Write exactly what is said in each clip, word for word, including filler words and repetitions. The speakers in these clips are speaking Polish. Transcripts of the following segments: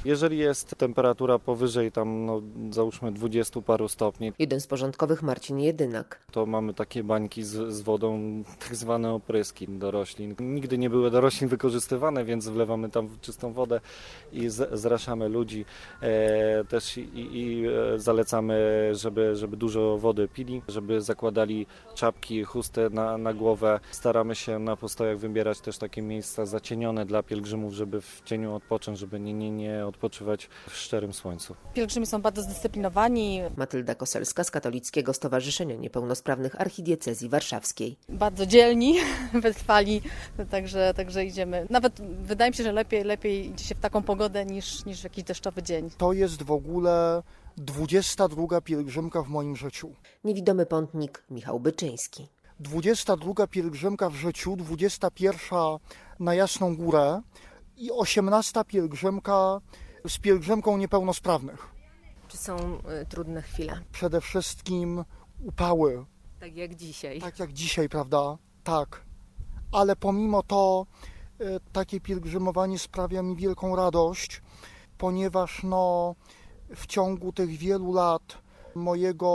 Jeżeli jest temperatura powyżej tam, no, załóżmy dwudziestu paru stopni, Jeden z porządkowych, Marcin Jedynak. to mamy takie bańki z, z wodą, tak zwane opryski do roślin. Nigdy nie były do roślin wykorzystywane, więc wlewamy tam czystą wodę i z, zraszamy ludzi. E, też i, i e, zalecamy, żeby, żeby dużo wody pili, żeby zakładali czapki, chusty na, na głowę. Staramy się na postojach wybierać też takie miejsca zacienione dla pielgrzymów, żeby w cieniu odpocząć, żeby nie, nie, nie odpoczywać w szczerym słońcu. Pielgrzymi są bardzo zdyscyplinowani, Matylda Koselska z Katolickiego Stowarzyszenia Niepełnosprawnych Archidiecezji Warszawskiej. bardzo dzielni, wytrwali, także, także idziemy. Nawet wydaje mi się, że lepiej, lepiej idzie się w taką pogodę niż, niż w jakiś deszczowy dzień. To jest w ogóle dwudziesta druga pielgrzymka w moim życiu. Niewidomy pątnik Michał Byczyński. dwudziesta druga pielgrzymka w życiu, dwudziesta pierwsza na Jasną Górę i osiemnasta pielgrzymka z pielgrzymką niepełnosprawnych. Czy są y, trudne chwile? Przede wszystkim upały, Tak jak dzisiaj. tak jak dzisiaj, prawda? Tak. Ale pomimo to y, takie pielgrzymowanie sprawia mi wielką radość, ponieważ no, w ciągu tych wielu lat mojego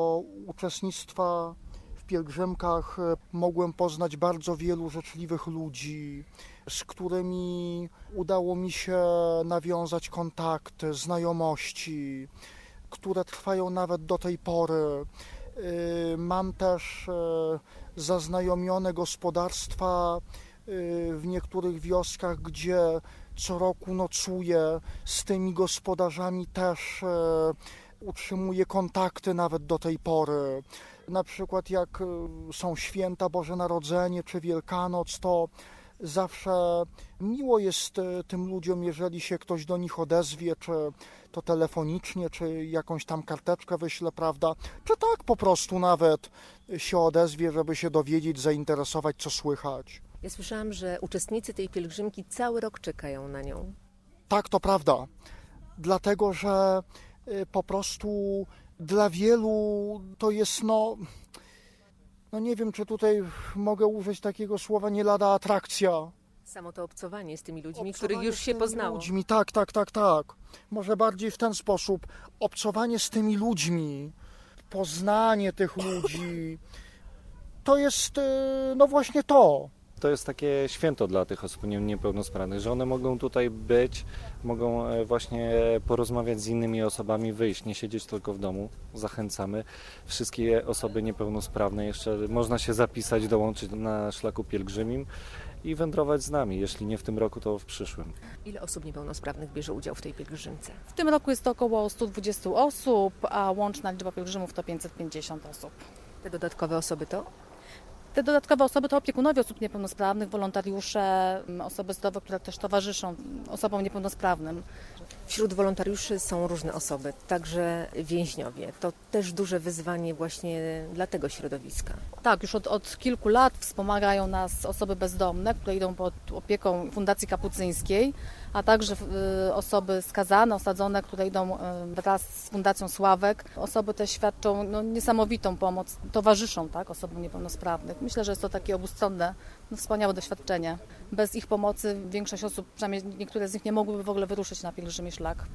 uczestnictwa w pielgrzymkach mogłem poznać bardzo wielu życzliwych ludzi, z którymi udało mi się nawiązać kontakty, znajomości, które trwają nawet do tej pory. Mam też zaznajomione gospodarstwa w niektórych wioskach, gdzie co roku nocuję, z tymi gospodarzami też utrzymuję kontakty nawet do tej pory. Na przykład jak są święta Boże Narodzenie czy Wielkanoc, to zawsze miło jest tym ludziom, jeżeli się ktoś do nich odezwie, czy to telefonicznie, czy jakąś tam karteczkę wyśle, prawda, czy tak po prostu nawet się odezwie, żeby się dowiedzieć, zainteresować, co słychać. Ja słyszałam, że uczestnicy tej pielgrzymki cały rok czekają na nią. Tak, to prawda, dlatego że po prostu dla wielu to jest, no, no nie wiem, czy tutaj mogę użyć takiego słowa, nie lada atrakcja. Samo to obcowanie z tymi ludźmi, Obcowanie których już z się tymi poznało. Ludźmi, tak, tak, tak, tak. Może bardziej w ten sposób. Obcowanie z tymi ludźmi, poznanie tych ludzi, to jest, no właśnie to. To jest takie święto dla tych osób niepełnosprawnych, że one mogą tutaj być, mogą właśnie porozmawiać z innymi osobami, wyjść, nie siedzieć tylko w domu. Zachęcamy wszystkie osoby niepełnosprawne. Jeszcze można się zapisać, dołączyć na szlaku pielgrzymim i wędrować z nami, jeśli nie w tym roku, to w przyszłym. Ile osób niepełnosprawnych bierze udział w tej pielgrzymce? W tym roku jest to około sto dwadzieścia osób, a łączna liczba pielgrzymów to pięćset pięćdziesiąt osób. Te dodatkowe osoby to? Te dodatkowe osoby to opiekunowie osób niepełnosprawnych, wolontariusze, osoby zdrowe, które też towarzyszą osobom niepełnosprawnym. Wśród wolontariuszy są różne osoby, także więźniowie. To też duże wyzwanie właśnie dla tego środowiska. Tak, już od, od kilku lat wspomagają nas osoby bezdomne, które idą pod opieką Fundacji Kapucyńskiej, a także y, osoby skazane, osadzone, które idą y, wraz z Fundacją Sławek. Osoby te świadczą no, niesamowitą pomoc, towarzyszą tak, osobom niepełnosprawnych. Myślę, że jest to takie obustronne, no, wspaniałe doświadczenie. Bez ich pomocy większość osób, przynajmniej niektóre z nich nie mogłyby w ogóle wyruszyć na pielgrzymi szlak.